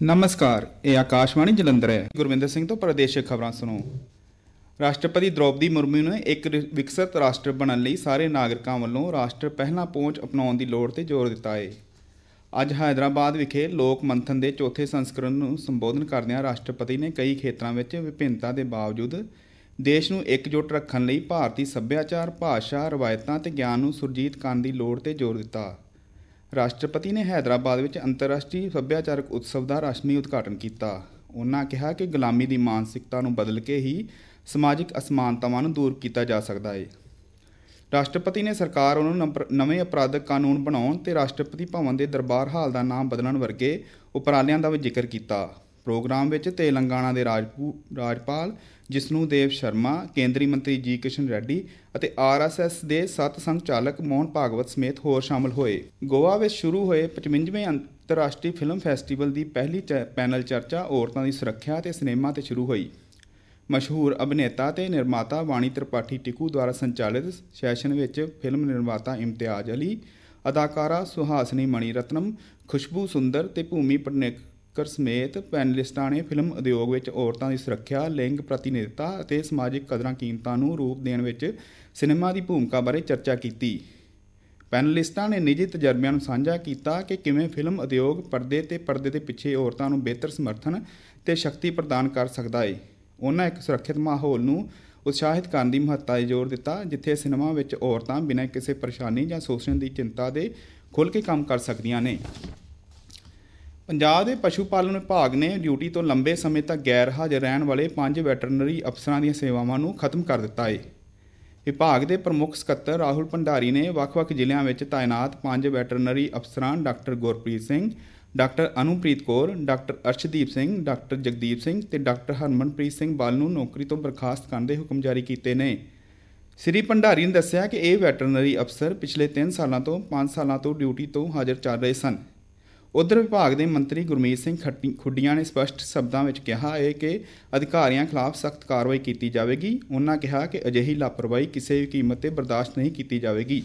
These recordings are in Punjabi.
ਨਮਸਕਾਰ, ਇਹ ਆਕਾਸ਼ਵਾਣੀ ਜਲੰਧਰ ਹੈ। ਗੁਰਵਿੰਦਰ ਸਿੰਘ ਤੋਂ ਪ੍ਰਦੇਸ਼ਕ ਖਬਰਾਂ ਸੁਣੋ। ਰਾਸ਼ਟਰਪਤੀ ਦ੍ਰੌਪਦੀ ਮੁਰਮੂ ਨੇ ਇੱਕ ਵਿਕਸਿਤ ਰਾਸ਼ਟਰ ਬਣਨ ਲਈ ਸਾਰੇ ਨਾਗਰਿਕਾਂ ਵੱਲੋਂ ਰਾਸ਼ਟਰ ਪਹਿਲਾਂ ਪਹੁੰਚ ਅਪਣਾਉਣ ਦੀ ਲੋੜ 'ਤੇ ਜ਼ੋਰ ਦਿੱਤਾ ਹੈ। ਅੱਜ ਹੈਦਰਾਬਾਦ ਵਿਖੇ ਲੋਕ ਮੰਥਨ ਦੇ ਚੌਥੇ ਸੰਸਕਰਣ ਨੂੰ ਸੰਬੋਧਨ ਕਰਦਿਆਂ ਰਾਸ਼ਟਰਪਤੀ ਨੇ ਕਈ ਖੇਤਰਾਂ ਵਿੱਚ ਵਿਭਿੰਨਤਾ ਦੇ ਬਾਵਜੂਦ ਦੇਸ਼ ਨੂੰ ਇਕਜੁੱਟ ਰੱਖਣ ਲਈ ਭਾਰਤੀ ਸੱਭਿਆਚਾਰ, ਭਾਸ਼ਾ, ਰਵਾਇਤਾਂ ਅਤੇ ਗਿਆਨ ਨੂੰ ਸੁਰਜੀਤ ਕਰਨ ਦੀ ਲੋੜ 'ਤੇ ਜ਼ੋਰ ਦਿੱਤਾ। ਰਾਸ਼ਟਰਪਤੀ ਨੇ ਹੈਦਰਾਬਾਦ ਵਿੱਚ ਅੰਤਰਰਾਸ਼ਟਰੀ ਸੱਭਿਆਚਾਰਕ ਉਤਸਵ ਦਾ ਰਸਮੀ ਉਦਘਾਟਨ ਕੀਤਾ। ਉਨ੍ਹਾਂ ਕਿਹਾ ਕਿ ਗੁਲਾਮੀ ਦੀ ਮਾਨਸਿਕਤਾ ਨੂੰ ਬਦਲ ਕੇ ਹੀ ਸਮਾਜਿਕ ਅਸਮਾਨਤਾਵਾਂ ਨੂੰ ਦੂਰ ਕੀਤਾ ਜਾ ਸਕਦਾ ਹੈ। ਰਾਸ਼ਟਰਪਤੀ ਨੇ ਸਰਕਾਰ ਵੱਲੋਂ ਨਵੇਂ ਅਪਰਾਧਕ ਕਾਨੂੰਨ ਬਣਾਉਣ ਅਤੇ ਰਾਸ਼ਟਰਪਤੀ ਭਵਨ ਦੇ ਦਰਬਾਰ ਹਾਲ ਦਾ ਨਾਮ ਬਦਲਣ ਵਰਗੇ ਉਪਰਾਲਿਆਂ ਦਾ ਵੀ ਜ਼ਿਕਰ ਕੀਤਾ। ਪ੍ਰੋਗਰਾਮ ਵਿੱਚ ਤੇਲੰਗਾਨਾ ਦੇ ਰਾਜਪਾਲ ਜਿਸ਼ਨੂ ਦੇਵ ਸ਼ਰਮਾ, ਕੇਂਦਰੀ ਮੰਤਰੀ ਜੀ ਕਿਸ਼ਨ ਰੈੱਡੀ ਅਤੇ RSS ਦੇ ਸੱਤ ਸੰਚਾਲਕ ਮੋਹਨ ਭਾਗਵਤ ਸਮੇਤ ਹੋਰ ਸ਼ਾਮਲ ਹੋਏ। ਗੋਆ ਵਿੱਚ ਸ਼ੁਰੂ ਹੋਏ 55ਵੇਂ ਅੰਤਰਰਾਸ਼ਟਰੀ ਫਿਲਮ ਫੈਸਟੀਵਲ ਦੀ ਪਹਿਲੀ ਪੈਨਲ ਚਰਚਾ ਔਰਤਾਂ ਦੀ ਸੁਰੱਖਿਆ ਅਤੇ ਸਿਨੇਮਾ 'ਤੇ ਸ਼ੁਰੂ ਹੋਈ। ਮਸ਼ਹੂਰ ਅਭਿਨੇਤਾ ਅਤੇ ਨਿਰਮਾਤਾ ਵਾਣੀ ਤ੍ਰਿਪਾਠੀ ਟਿਕੂ ਦੁਆਰਾ ਸੰਚਾਲਿਤ ਸੈਸ਼ਨ ਵਿੱਚ ਫਿਲਮ ਨਿਰਮਾਤਾ ਇਮਤਿਆਜ਼ ਅਲੀ, ਅਦਾਕਾਰਾ ਸੁਹਾਸਿਨੀ ਮਣੀਰਤਨਮ, ਖੁਸ਼ਬੂ ਸੁੰਦਰ ਅਤੇ ਭੂਮੀ ਪਟਨੇਕਰ ਸਮੇਤ ਪੈਨਲਿਸਟਾਂ ਨੇ ਫਿਲਮ ਉਦਯੋਗ ਵਿੱਚ ਔਰਤਾਂ ਦੀ ਸੁਰੱਖਿਆ, ਲਿੰਗ ਪ੍ਰਤੀਨਿਧਤਾ ਅਤੇ ਸਮਾਜਿਕ ਕਦਰਾਂ ਕੀਮਤਾਂ ਨੂੰ ਰੂਪ ਦੇਣ ਵਿੱਚ ਸਿਨੇਮਾ ਦੀ ਭੂਮਿਕਾ ਬਾਰੇ ਚਰਚਾ ਕੀਤੀ। ਪੈਨਲਿਸਟਾਂ ਨੇ ਨਿੱਜੀ ਤਜਰਬਿਆਂ ਨੂੰ ਸਾਂਝਾ ਕੀਤਾ ਕਿ ਕਿਵੇਂ ਫਿਲਮ ਉਦਯੋਗ ਪਰਦੇ ਦੇ ਪਿੱਛੇ ਔਰਤਾਂ ਨੂੰ ਬਿਹਤਰ ਸਮਰਥਨ ਅਤੇ ਸ਼ਕਤੀ ਪ੍ਰਦਾਨ ਕਰ ਸਕਦਾ ਹੈ। ਉਨ੍ਹਾਂ ਇੱਕ ਸੁਰੱਖਿਅਤ ਮਾਹੌਲ ਨੂੰ ਉਤਸ਼ਾਹਿਤ ਕਰਨ ਦੀ ਮਹੱਤਤਾ 'ਤੇ ਜ਼ੋਰ ਦਿੱਤਾ, ਜਿੱਥੇ ਸਿਨੇਮਾ ਵਿੱਚ ਔਰਤਾਂ ਬਿਨਾਂ ਕਿਸੇ ਪਰੇਸ਼ਾਨੀ ਜਾਂ ਸ਼ੋਸ਼ਣ ਦੀ ਚਿੰਤਾ ਦੇ ਖੁੱਲ੍ਹ ਕੇ ਕੰਮ ਕਰ ਸਕਦੀਆਂ ਨੇ। ਪੰਜਾਬ ਦੇ ਪਸ਼ੂ ਪਾਲਣ ਵਿਭਾਗ ਨੇ ਡਿਊਟੀ ਤੋਂ ਲੰਬੇ ਸਮੇਂ ਤੱਕ ਗੈਰ ਹਾਜ਼ਰ ਰਹਿਣ ਵਾਲੇ 5 ਵੈਟਰਨਰੀ ਅਫਸਰਾਂ ਦੀਆਂ ਸੇਵਾਵਾਂ ਨੂੰ ਖਤਮ ਕਰ ਦਿੱਤਾ ਹੈ। ਵਿਭਾਗ ਦੇ ਪ੍ਰਮੁੱਖ ਸਕੱਤਰ ਰਾਹੁਲ ਭੰਡਾਰੀ ਨੇ ਵੱਖ-ਵੱਖ ਜ਼ਿਲ੍ਹਿਆਂ ਵਿੱਚ ਤਾਇਨਾਤ 5 ਵੈਟਰਨਰੀ ਅਫਸਰਾਂ doctor Gurpreet Singh, doctor Anupreet Kaur, doctor Arshdeep Singh, doctor Jagdeep Singh ਅਤੇ ਡਾਕਟਰ ਹਰਮਨਪ੍ਰੀਤ ਸਿੰਘ ਬੱਲ ਨੂੰ ਨੌਕਰੀ ਤੋਂ ਬਰਖਾਸਤ ਕਰਨ ਦੇ ਹੁਕਮ ਜਾਰੀ ਕੀਤੇ ਨੇ। ਸ੍ਰੀ ਭੰਡਾਰੀ ਨੇ ਦੱਸਿਆ ਕਿ ਇਹ ਵੈਟਰਨਰੀ ਅਫਸਰ ਪਿਛਲੇ 3 ਸਾਲਾਂ ਤੋਂ 5 ਸਾਲਾਂ ਤੋਂ ਡਿਊਟੀ ਤੋਂ ਹਾਜ਼ਰ ਚੱਲ ਰਹੇ ਸਨ। ਉੱਧਰ ਵਿਭਾਗ ਦੇ ਮੰਤਰੀ ਗੁਰਮੀਤ ਸਿੰਘ ਖੁੱਡੀਆਂ ਨੇ ਸਪਸ਼ਟ ਸ਼ਬਦਾਂ ਵਿੱਚ ਕਿਹਾ ਹੈ ਕਿ ਅਧਿਕਾਰੀਆਂ ਖਿਲਾਫ ਸਖਤ ਕਾਰਵਾਈ ਕੀਤੀ ਜਾਵੇਗੀ। ਉਨ੍ਹਾਂ ਕਿਹਾ ਕਿ ਅਜਿਹੀ ਲਾਪਰਵਾਹੀ ਕਿਸੇ ਵੀ ਕੀਮਤ 'ਤੇ ਬਰਦਾਸ਼ਤ ਨਹੀਂ ਕੀਤੀ ਜਾਵੇਗੀ।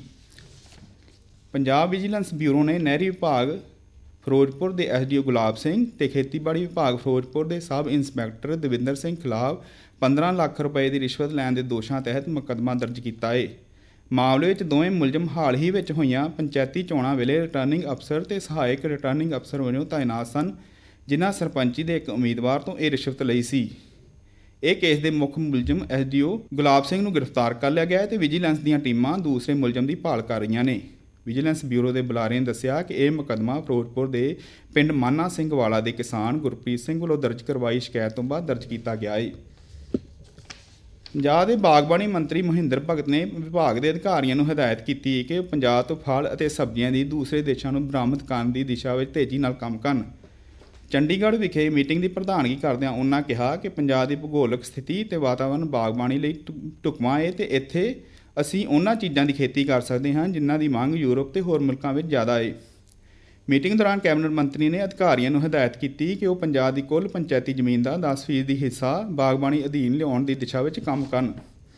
ਪੰਜਾਬ ਵਿਜੀਲੈਂਸ ਬਿਊਰੋ ਨੇ ਨਹਿਰੀ ਵਿਭਾਗ ਫਿਰੋਜ਼ਪੁਰ ਦੇ SDO ਗੁਲਾਬ ਸਿੰਘ ਅਤੇ ਖੇਤੀਬਾੜੀ ਵਿਭਾਗ ਫਿਰੋਜ਼ਪੁਰ ਦੇ ਸਬ ਇੰਸਪੈਕਟਰ ਦਵਿੰਦਰ ਸਿੰਘ ਖਿਲਾਫ 15 ਲੱਖ ਰੁਪਏ ਦੀ ਰਿਸ਼ਵਤ ਲੈਣ ਦੇ ਦੋਸ਼ਾਂ ਤਹਿਤ ਮੁਕੱਦਮਾ ਦਰਜ ਕੀਤਾ ਹੈ। ਮਾਮਲੇ ਵਿੱਚ ਦੋਵੇਂ ਮੁਲਜ਼ਮ ਹਾਲ ਹੀ ਵਿੱਚ ਹੋਈਆਂ ਪੰਚਾਇਤੀ ਚੋਣਾਂ ਵੇਲੇ ਰਿਟਰਨਿੰਗ ਅਫਸਰ ਅਤੇ ਸਹਾਇਕ ਰਿਟਰਨਿੰਗ ਅਫਸਰ ਵਜੋਂ ਤਾਇਨਾਤ ਸਨ, ਜਿਨ੍ਹਾਂ ਸਰਪੰਚੀ ਦੇ ਇੱਕ ਉਮੀਦਵਾਰ ਤੋਂ ਇਹ ਰਿਸ਼ਵਤ ਲਈ ਸੀ। ਇਹ ਕੇਸ ਦੇ ਮੁੱਖ ਮੁਲਜ਼ਮ SDO ਗੁਲਾਬ ਸਿੰਘ ਨੂੰ ਗ੍ਰਿਫਤਾਰ ਕਰ ਲਿਆ ਗਿਆ ਅਤੇ ਵਿਜੀਲੈਂਸ ਦੀਆਂ ਟੀਮਾਂ ਦੂਸਰੇ ਮੁਲਜ਼ਮ ਦੀ ਭਾਲ ਕਰ ਰਹੀਆਂ ਨੇ। ਵਿਜੀਲੈਂਸ ਬਿਊਰੋ ਦੇ ਬੁਲਾਰੇ ਨੇ ਦੱਸਿਆ ਕਿ ਇਹ ਮੁਕੱਦਮਾ ਫਿਰੋਜ਼ਪੁਰ ਦੇ ਪਿੰਡ ਮਾਨਾ ਸਿੰਘ ਵਾਲਾ ਦੇ ਕਿਸਾਨ ਗੁਰਪ੍ਰੀਤ ਸਿੰਘ ਵੱਲੋਂ ਦਰਜ ਕਰਵਾਈ ਸ਼ਿਕਾਇਤ ਤੋਂ ਬਾਅਦ ਦਰਜ ਕੀਤਾ ਗਿਆ ਹੈ। ਪੰਜਾਬ ਦੇ ਬਾਗਬਾਨੀ ਮੰਤਰੀ ਮਹਿੰਦਰ ਭਗਤ ਨੇ ਵਿਭਾਗ ਦੇ ਅਧਿਕਾਰੀਆਂ ਨੂੰ ਹਦਾਇਤ ਕੀਤੀ ਹੈ ਕਿ ਪੰਜਾਬ ਤੋਂ ਫਲ ਅਤੇ ਸਬਜ਼ੀਆਂ ਦੀ ਦੂਸਰੇ ਦੇਸ਼ਾਂ ਨੂੰ ਬਰਾਮਦ ਕਰਨ ਦੀ ਦਿਸ਼ਾ ਵਿੱਚ ਤੇਜ਼ੀ ਨਾਲ ਕੰਮ ਕਰਨ। ਚੰਡੀਗੜ੍ਹ ਵਿਖੇ ਮੀਟਿੰਗ ਦੀ ਪ੍ਰਧਾਨਗੀ ਕਰਦਿਆਂ ਉਨ੍ਹਾਂ ਕਿਹਾ ਕਿ ਪੰਜਾਬ ਦੀ ਭੂਗੋਲਿਕ ਸਥਿਤੀ ਅਤੇ ਵਾਤਾਵਰਣ ਬਾਗਬਾਨੀ ਲਈ ਢੁਕਵਾਂ ਹੈ ਅਤੇ ਇੱਥੇ ਅਸੀਂ ਉਹਨਾਂ ਚੀਜ਼ਾਂ ਦੀ ਖੇਤੀ ਕਰ ਸਕਦੇ ਹਾਂ ਜਿਨ੍ਹਾਂ ਦੀ ਮੰਗ ਯੂਰਪ ਅਤੇ ਹੋਰ ਮੁਲਕਾਂ ਵਿੱਚ ਜ਼ਿਆਦਾ ਹੈ। ਮੀਟਿੰਗ ਦੌਰਾਨ ਕੈਬਨਿਟ ਮੰਤਰੀ ਨੇ ਅਧਿਕਾਰੀਆਂ ਨੂੰ ਹਦਾਇਤ ਕੀਤੀ ਕਿ ਉਹ ਪੰਜਾਬ ਦੀ ਕੁੱਲ ਪੰਚਾਇਤੀ ਜ਼ਮੀਨ ਦਾ 10% ਹਿੱਸਾ ਬਾਗਬਾਨੀ ਅਧੀਨ ਲਿਆਉਣ ਦੀ ਦਿਸ਼ਾ ਵਿੱਚ ਕੰਮ ਕਰਨ।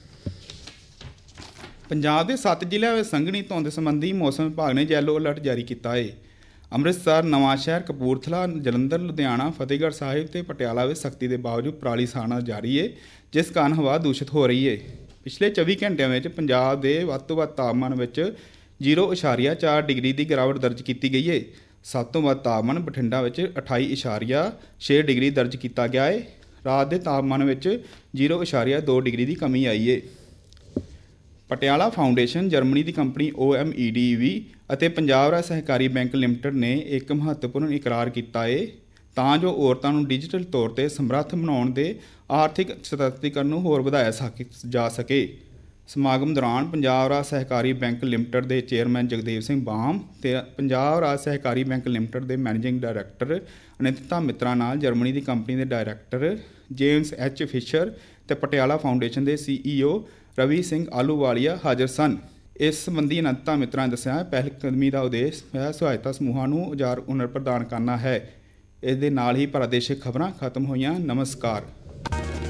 ਪੰਜਾਬ ਦੇ 7 ਜ਼ਿਲ੍ਹਿਆਂ ਵਿੱਚ ਸੰਘਣੀ ਧੁੰਦ ਸੰਬੰਧੀ ਮੌਸਮ ਵਿਭਾਗ ਨੇ ਯੈਲੋ ਅਲਰਟ ਜਾਰੀ ਕੀਤਾ ਹੈ। ਅੰਮ੍ਰਿਤਸਰ, ਨਵਾਂਸ਼ਹਿਰ, ਕਪੂਰਥਲਾ, ਜਲੰਧਰ, ਲੁਧਿਆਣਾ, ਫਤਿਹਗੜ੍ਹ ਸਾਹਿਬ ਅਤੇ ਪਟਿਆਲਾ ਵਿੱਚ ਸਖਤੀ ਦੇ ਬਾਵਜੂਦ ਪਰਾਲੀ ਸਾੜਨਾ ਜਾਰੀ ਹੈ, ਜਿਸ ਕਾਰਨ ਹਵਾ ਦੂਸ਼ਿਤ ਹੋ ਰਹੀ ਹੈ। ਪਿਛਲੇ 24 ਘੰਟਿਆਂ ਵਿੱਚ ਪੰਜਾਬ ਦੇ ਵੱਧ ਤੋਂ ਵੱਧ ਤਾਪਮਾਨ ਵਿੱਚ 0.4 ਡਿਗਰੀ ਦੀ ਗਿਰਾਵਟ ਦਰਜ ਕੀਤੀ ਗਈ ਹੈ। ਸਭ ਤੋਂ ਵੱਧ ਤਾਪਮਾਨ ਬਠਿੰਡਾ ਵਿੱਚ 28.6 ਡਿਗਰੀ ਦਰਜ ਕੀਤਾ ਗਿਆ ਹੈ। ਰਾਤ ਦੇ ਤਾਪਮਾਨ ਵਿੱਚ 0.2 ਡਿਗਰੀ ਦੀ ਕਮੀ ਆਈ ਹੈ। ਪਟਿਆਲਾ ਫਾਊਂਡੇਸ਼ਨ, ਜਰਮਨੀ ਦੀ ਕੰਪਨੀ OMEDV ਅਤੇ ਪੰਜਾਬ ਰਾਜ ਸਹਿਕਾਰੀ ਬੈਂਕ ਲਿਮਟਿਡ ਨੇ ਇੱਕ ਮਹੱਤਵਪੂਰਨ ਇਕਰਾਰ ਕੀਤਾ ਹੈ ਤਾਂ ਜੋ ਔਰਤਾਂ ਨੂੰ ਡਿਜੀਟਲ ਤੌਰ 'ਤੇ ਸਮਰੱਥ ਬਣਾਉਣ ਦੇ ਆਰਥਿਕ ਸਸ਼ਕਤੀਕਰਨ ਨੂੰ ਹੋਰ ਵਧਾਇਆ ਜਾ ਸਕੇ। ਸਮਾਗਮ ਦੌਰਾਨ ਪੰਜਾਬ ਰਾਜ ਸਹਿਕਾਰੀ ਬੈਂਕ ਲਿਮਟਿਡ ਦੇ ਚੇਅਰਮੈਨ ਜਗਦੇਵ ਸਿੰਘ ਬਾਮ ਅਤੇ ਪੰਜਾਬ ਰਾਜ ਸਹਿਕਾਰੀ ਬੈਂਕ ਲਿਮਟਿਡ ਦੇ ਮੈਨੇਜਿੰਗ ਡਾਇਰੈਕਟਰ ਅਨਿਤਾ ਮਿੱਤਰਾ ਨਾਲ ਜਰਮਨੀ ਦੀ ਕੰਪਨੀ ਦੇ ਡਾਇਰੈਕਟਰ ਜੇਮਸ H ਫਿਸ਼ਰ ਅਤੇ ਪਟਿਆਲਾ ਫਾਊਂਡੇਸ਼ਨ ਦੇ CEO ਰਵੀ ਸਿੰਘ ਆਹਲੂਵਾਲੀਆ ਹਾਜ਼ਰ ਸਨ। ਇਸ ਸੰਬੰਧੀ ਅਨਿਤਾ ਮਿੱਤਰਾ ਨੇ ਦੱਸਿਆ, ਪਹਿਲਕਦਮੀ ਦਾ ਉਦੇਸ਼ ਸਹਾਇਤਾ ਸਮੂਹਾਂ ਨੂੰ ਉਜਾਰ ਹੁਨਰ ਪ੍ਰਦਾਨ ਕਰਨਾ ਹੈ। ਇਸ ਦੇ ਨਾਲ ਹੀ ਪ੍ਰਾਦੇਸ਼ਿਕ ਖਬਰਾਂ ਖਤਮ ਹੋਈਆਂ। ਨਮਸਕਾਰ।